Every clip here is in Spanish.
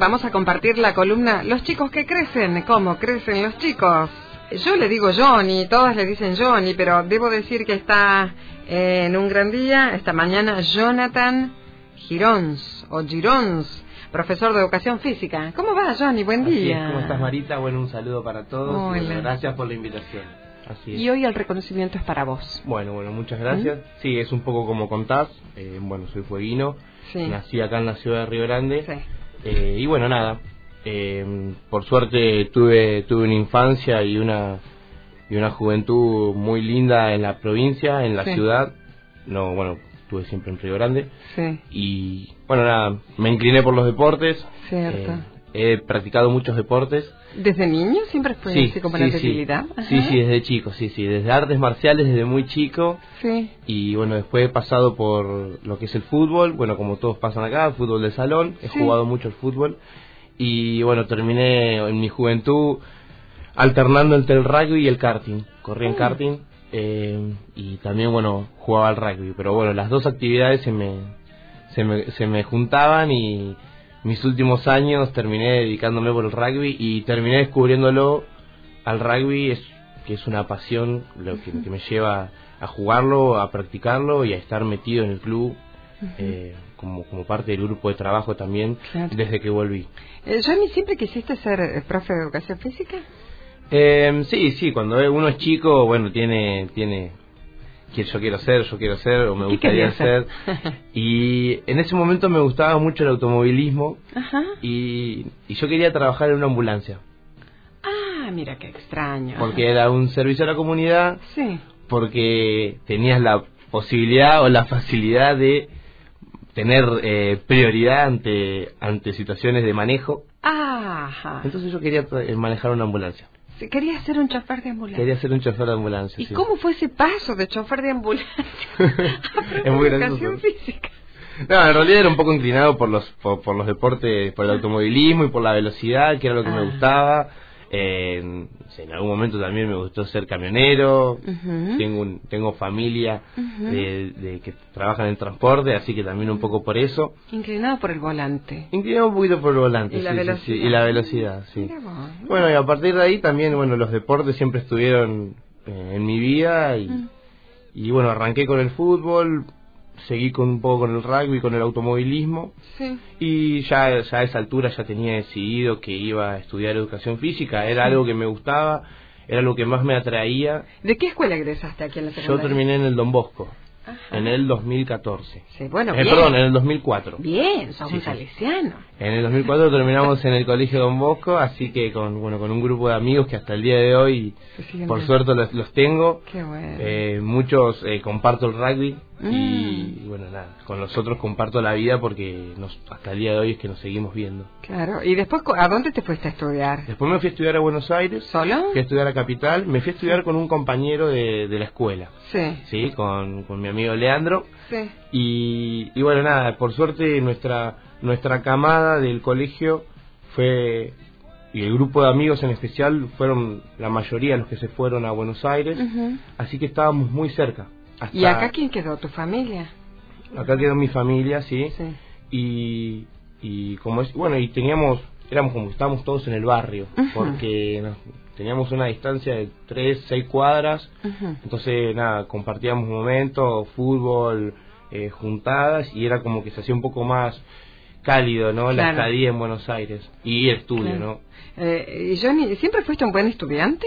vamos a compartir la columna Los chicos que crecen, ¿cómo crecen los chicos? Yo le digo Johnny, todas le dicen Johnny, pero debo decir que está en un gran día, esta mañana, Jonathan Girons, profesor de educación física. ¿Cómo va, Johnny? Buen día. ¿Cómo estás, Marita? Bueno, un saludo para todos. Hola. Bueno, gracias por la invitación. Así es. Y hoy el reconocimiento es para vos. Bueno, muchas gracias. Sí, es un poco como contás. Bueno, soy fueguino. Sí. Nací acá en la ciudad de Río Grande. Sí. Y bueno, nada. Por suerte tuve una infancia y una juventud muy linda en la provincia, en la Sí. ciudad. No, bueno, estuve siempre en Río Grande. Sí. Y bueno, nada, me incliné por los deportes. Cierto. He practicado muchos deportes. ¿Desde niño siempre fue así como la debilidad? Sí, desde chico, sí, desde artes marciales, desde muy chico. Sí. Y bueno, después he pasado por lo que es el fútbol, bueno, como todos pasan acá, el fútbol de salón, he jugado mucho al fútbol. Y bueno, terminé en mi juventud alternando entre el rugby y el karting. Corrí en karting y también, bueno, jugaba al rugby. Pero bueno, las dos actividades se me juntaban y mis últimos años terminé dedicándome por el rugby y terminé descubriéndolo al rugby, que es una pasión lo que me lleva a jugarlo, a practicarlo y a estar metido en el club como parte del grupo de trabajo también. Claro. Desde que volví. Johnny, ¿siempre quisiste ser profe de educación física? Sí, cuando uno es chico, bueno, tiene que yo quiero ser o me gustaría ser. Y en ese momento me gustaba mucho el automovilismo. Ajá. Y yo quería trabajar en una ambulancia. Ah, mira qué extraño. Porque era un servicio a la comunidad. Sí. Porque tenías la posibilidad o la facilidad de tener prioridad ante situaciones de manejo. Ajá. Entonces yo quería manejar una ambulancia. Quería ser un chofer de ambulancia. Quería ser un chofer de ambulancia. ¿Y sí. cómo fue ese paso de chofer de ambulancia Es muy a educación gracioso. física? No, en realidad era un poco inclinado por los deportes, por el automovilismo y por la velocidad, que era lo que me gustaba. En algún momento también me gustó ser camionero. Tengo familia de que trabajan en transporte, así que también un poco por eso. Inclinado por el volante. Inclinado un poquito por el volante. Y la velocidad. Sí. Y la velocidad, sí. Bueno, y a partir de ahí también, bueno, los deportes siempre estuvieron en mi vida y bueno, arranqué con el fútbol. Seguí un poco con el rugby, con el automovilismo. Sí. Y ya a esa altura ya tenía decidido que iba a estudiar educación física. Era algo que me gustaba, era lo que más me atraía. ¿De qué escuela egresaste aquí en la secundaria? Yo terminé en el Don Bosco. Ajá. En el 2014. Sí, bueno, bien. Perdón, en el 2004. Bien, sos un salesiano. En el 2004 terminamos en el colegio Don Bosco, así que con un grupo de amigos que hasta el día de hoy, por suerte, los tengo. Qué bueno. Muchos comparto el rugby y bueno, nada, con los otros comparto la vida porque hasta el día de hoy es que nos seguimos viendo. Claro, y después, ¿a dónde te fuiste a estudiar? Después me fui a estudiar a Buenos Aires. ¿Solo? Fui a estudiar a Capital, me fui a estudiar con un compañero de la escuela. Sí. Sí, con mi amigo Leandro. Sí. Y bueno, nada, por suerte nuestra camada del colegio fue, y el grupo de amigos en especial, fueron la mayoría los que se fueron a Buenos Aires, así que estábamos muy cerca. ¿Y acá quién quedó? ¿Tu familia? Acá quedó mi familia, sí. Sí. Y como es, bueno, y éramos como que estábamos todos en el barrio, porque teníamos una distancia de 3-6 cuadras, entonces nada, compartíamos momentos, fútbol, juntadas, y era como que se hacía un poco más cálido, ¿no? Claro. La estadía en Buenos Aires y el estudio, claro. ¿no? ¿Y Johnny, siempre fuiste un buen estudiante?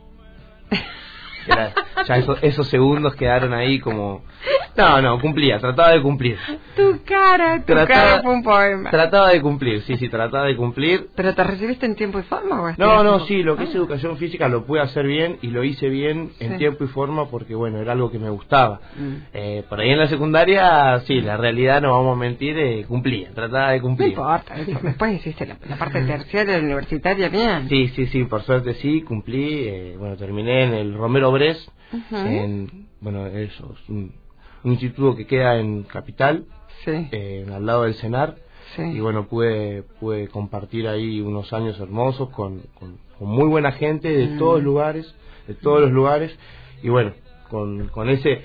Ya esos segundos quedaron ahí como... No, cumplía, trataba de cumplir. Tu cara fue un poema. Trataba de cumplir, sí, trataba de cumplir. ¿Pero te recibiste en tiempo y forma? ¿O No, sí, lo que es educación física lo pude hacer bien y lo hice bien en tiempo y forma porque, bueno, era algo que me gustaba. Por ahí en la secundaria, sí, la realidad, no vamos a mentir, cumplía, trataba de cumplir. No importa, después hiciste la parte terciaria, universitaria, bien. Sí, por suerte sí, cumplí. Bueno, terminé en el Romero Brest, un instituto que queda en Capital, al lado del CENAR. Y bueno, pude compartir ahí unos años hermosos con muy buena gente de todos los lugares, y bueno, con ese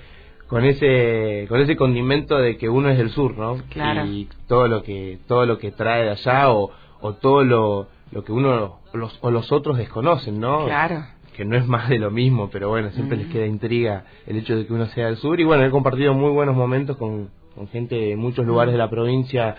condimento de que uno es del sur, ¿no? Claro. Y todo lo que trae de allá o o todo lo que uno o los otros desconocen, ¿no? Claro. Que no es más de lo mismo, pero bueno, siempre les queda intriga el hecho de que uno sea del sur. Y bueno, he compartido muy buenos momentos con gente de muchos lugares de la provincia,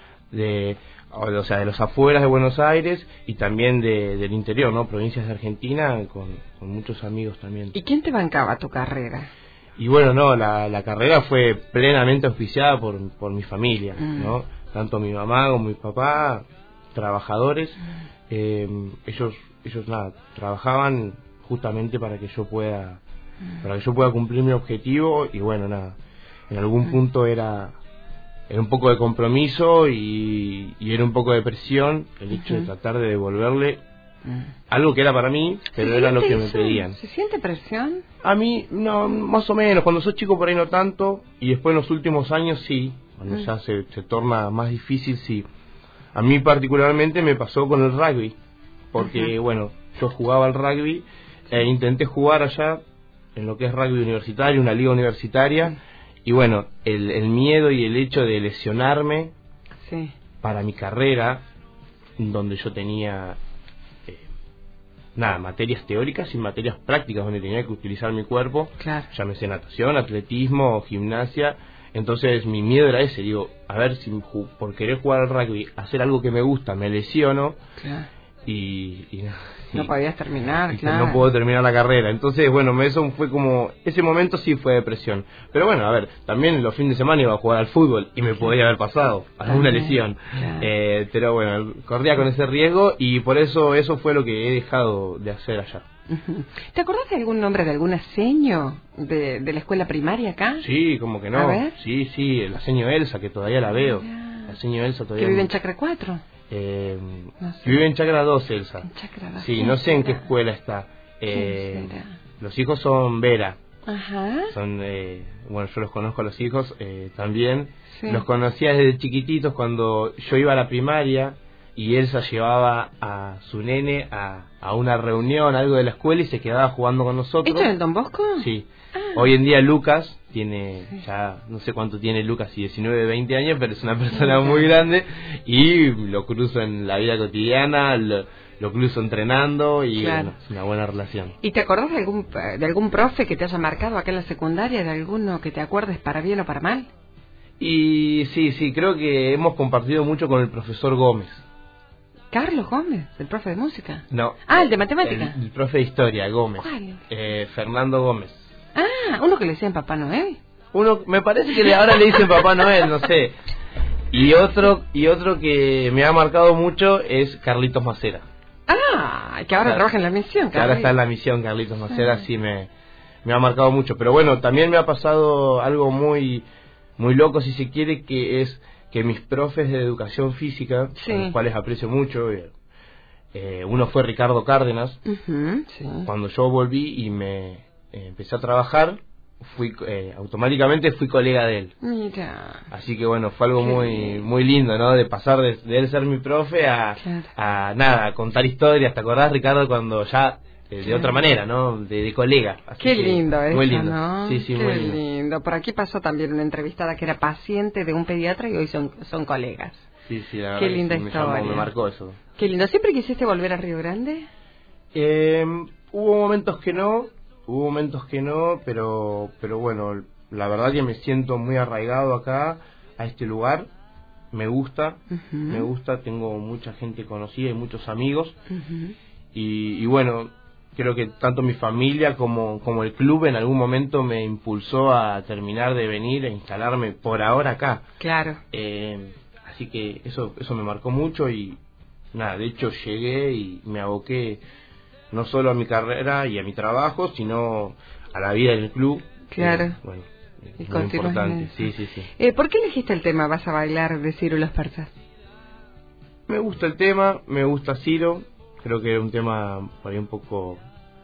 o sea, de los afueras de Buenos Aires y también del interior, ¿no? Provincias de Argentina, con muchos amigos también. ¿Y quién te bancaba tu carrera? Y bueno, no, la carrera fue plenamente auspiciada por mi familia, ¿no? Tanto mi mamá como mi papá, trabajadores, ellos nada, trabajaban justamente para que yo pueda cumplir mi objetivo. Y bueno, nada, en algún punto era un poco de compromiso y era un poco de presión el hecho de tratar de devolverle algo que era para mí, pero era lo que me pedían. ¿Se siente presión? A mí, no, más o menos. Cuando sos chico por ahí no tanto, y después en los últimos años sí, cuando ya se torna más difícil, sí. A mí particularmente me pasó con el rugby, porque bueno, yo jugaba al rugby, intenté jugar allá en lo que es rugby universitario, una liga universitaria, y bueno, el miedo y el hecho de lesionarme para mi carrera, donde yo tenía materias teóricas y materias prácticas donde tenía que utilizar mi cuerpo, llámese natación, atletismo, gimnasia. Entonces mi miedo era ese, digo, a ver si por querer jugar al rugby, hacer algo que me gusta, me lesiono y no podías terminar, no puedo terminar la carrera. Entonces, bueno, eso fue como, ese momento sí fue depresión. Pero bueno, a ver, también los fines de semana iba a jugar al fútbol y me podía haber pasado alguna lesión. Pero bueno, corría con ese riesgo y por eso fue lo que he dejado de hacer allá. ¿Te acordás de algún nombre de alguna seño de la escuela primaria acá? Sí, como que no. A ver. Sí, la seño Elsa, que todavía la veo. La seño Elsa todavía. ¿Que vive en Chacra 4? No sé. Vive en Chacra 2, Elsa. En Chacra 2. Sí, no sé en qué escuela está. Los hijos son Vera. Ajá. Son, bueno, yo los conozco a los hijos también. Sí. Los conocía desde chiquititos cuando yo iba a la primaria y Elsa llevaba a su nene a una reunión, algo de la escuela, y se quedaba jugando con nosotros. ¿Esto es el Don Bosco? Sí. Hoy en día Lucas tiene, ya no sé cuánto tiene Lucas, si 19, 20 años, pero es una persona muy grande y lo cruzo en la vida cotidiana, lo cruzo entrenando y bueno, es una buena relación. ¿Y te acordás de algún profe que te haya marcado acá en la secundaria, de alguno que te acuerdes para bien o para mal? Y sí, creo que hemos compartido mucho con el profesor Gómez. ¿Carlos Gómez, el profe de música? No. Ah, el de matemática. El profe de historia, Gómez. ¿Cuál? Fernando Gómez. Ah, uno que le decían Papá Noel. Me parece que ahora le dicen Papá Noel, no sé. Y otro que me ha marcado mucho es Carlitos Macera. Ah, que ahora trabaja en la misión. Que ahora está en la misión, Carlitos Macera, sí me ha marcado mucho. Pero bueno, también me ha pasado algo muy loco, si se quiere, que es que mis profes de educación física, a los cuales aprecio mucho, uno fue Ricardo Cárdenas. Cuando yo volví y me empecé a trabar, automáticamente fui colega de él. Mira. Así que bueno, fue algo muy lindo, ¿no? De pasar de él ser mi profe a a contar historias. ¿Te acordás, Ricardo, cuando ya de otra manera, ¿no? De colega. Así qué lindo eso, muy lindo. ¿no? Sí, qué muy lindo. Por aquí pasó también una entrevistada que era paciente de un pediatra y hoy son colegas. Sí, la verdad. Qué linda historia. Me marcó eso. Qué lindo. ¿Siempre quisiste volver a Río Grande? Hubo momentos que no, pero bueno, la verdad que me siento muy arraigado acá, a este lugar. Me gusta, tengo mucha gente conocida y muchos amigos. Y bueno, creo que tanto mi familia como el club en algún momento me impulsó a terminar de venir a instalarme por ahora acá. Claro. Así que eso me marcó mucho y nada, de hecho llegué y me aboqué no solo a mi carrera y a mi trabajo, sino a la vida del club. Claro. Bueno, y muy importante. Sí. ¿Por qué elegiste el tema Vas a bailar de Ciro y los Persas? Me gusta el tema, me gusta Ciro. Creo que es un tema por ahí un poco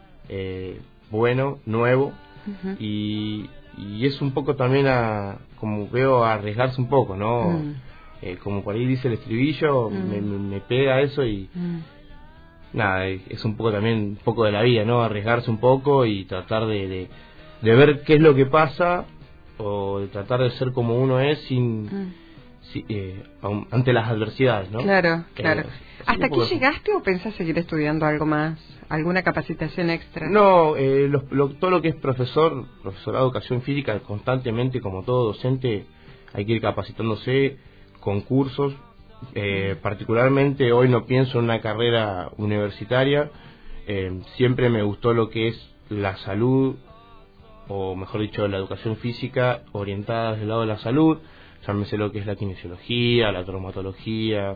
bueno, nuevo. Y es un poco también como veo, a arriesgarse un poco, ¿no? Como por ahí dice el estribillo, me pega eso y nada, es un poco también un poco de la vida, ¿no? Arriesgarse un poco y tratar de ver qué es lo que pasa, o de tratar de ser como uno es sin ante las adversidades, ¿no? Claro, claro. ¿Hasta aquí poco... llegaste o pensás seguir estudiando algo más? ¿Alguna capacitación extra? No, todo lo que es profesorado de educación física, constantemente, como todo docente, hay que ir capacitándose con cursos. Particularmente hoy no pienso en una carrera universitaria. Siempre me gustó lo que es la salud, o mejor dicho, la educación física orientada desde el lado de la salud. Llámese lo que es la kinesiología, la traumatología.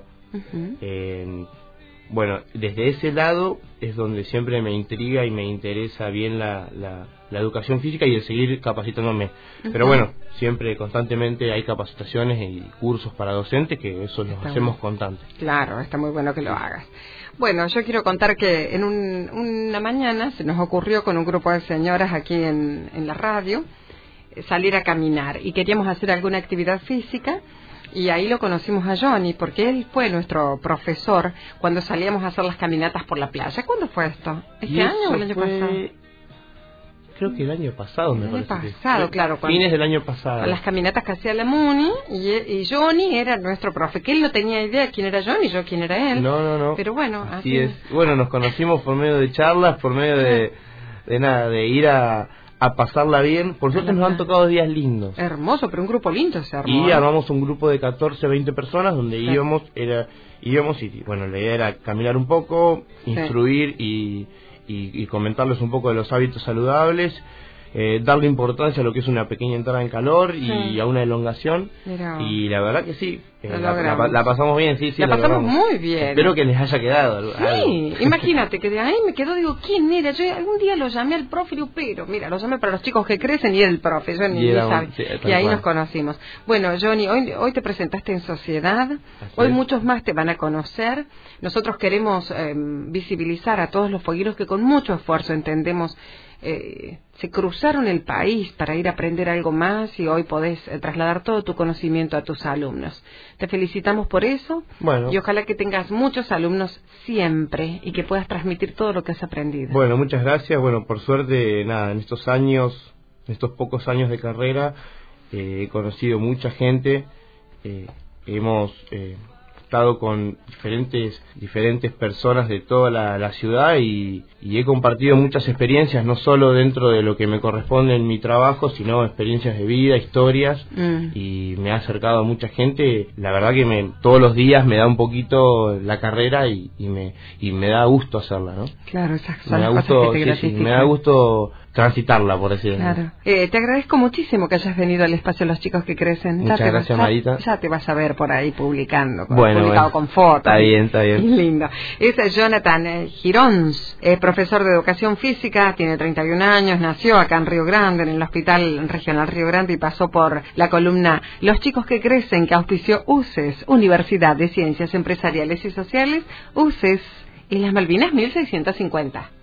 Bueno, desde ese lado es donde siempre me intriga y me interesa bien la educación física y el seguir capacitándome. Pero bueno, siempre, constantemente hay capacitaciones y cursos para docentes, que eso los hacemos constantes. Claro, está muy bueno que lo hagas. Bueno, yo quiero contar que en una mañana se nos ocurrió con un grupo de señoras aquí en la radio salir a caminar y queríamos hacer alguna actividad física. Y ahí lo conocimos a Johnny, porque él fue nuestro profesor cuando salíamos a hacer las caminatas por la playa. ¿Cuándo fue esto? ¿Este año o el año pasado? Creo que el año pasado, me parece. El año pasado, claro. Fines del año pasado. Las caminatas que hacía la Muni, y Johnny era nuestro profe, que él no tenía idea quién era Johnny, yo quién era él. No. Pero bueno, así es. Bueno, nos conocimos por medio de charlas, por medio de ir a pasarla bien. Por suerte nos han tocado días lindos. Hermoso, pero un grupo lindo se armó. Y armamos un grupo de 14, 20 personas donde íbamos y bueno, la idea era caminar un poco, instruir y comentarles un poco de los hábitos saludables, darle importancia a lo que es una pequeña entrada en calor y a una elongación. Y la verdad que sí, la pasamos bien, sí, la pasamos muy bien. Espero que les haya quedado algo. Imagínate que de ahí me quedó, digo, ¿quién era? Yo algún día lo llamé al profe, pero mira, lo llamé para los chicos que crecen y era el profe, yo ni sabía. Y ahí nos conocimos. Bueno, Johnny, hoy te presentaste en sociedad, hoy muchos más te van a conocer. Nosotros queremos visibilizar a todos los fogueros que con mucho esfuerzo entendemos se cruzaron el país para ir a aprender algo más y hoy podés trasladar todo tu conocimiento a tus alumnos. Te felicitamos por eso y ojalá que tengas muchos alumnos siempre y que puedas transmitir todo lo que has aprendido. Bueno, muchas gracias. Bueno, por suerte, en estos pocos años de carrera, he conocido mucha gente, hemos estado con diferentes personas de toda la ciudad y he compartido muchas experiencias, no solo dentro de lo que me corresponde en mi trabajo, sino experiencias de vida, historias, y me ha acercado a mucha gente. La verdad que todos los días me da un poquito la carrera y me da gusto hacerla, ¿no? Claro, esas son las cosas que te gratifican. Me da gusto transitarla, por decirlo. Claro. Te agradezco muchísimo que hayas venido al espacio Los Chicos que Crecen. Muchas gracias, Marita. Ya te vas a ver por ahí publicando, publicado con fotos. Está bien. Lindo. Es Jonathan Girons, profesor de educación física, tiene 31 años, nació acá en Río Grande, en el Hospital Regional Río Grande, y pasó por la columna Los Chicos que Crecen, que auspició UCES, Universidad de Ciencias Empresariales y Sociales, UCES, y las Malvinas 1650.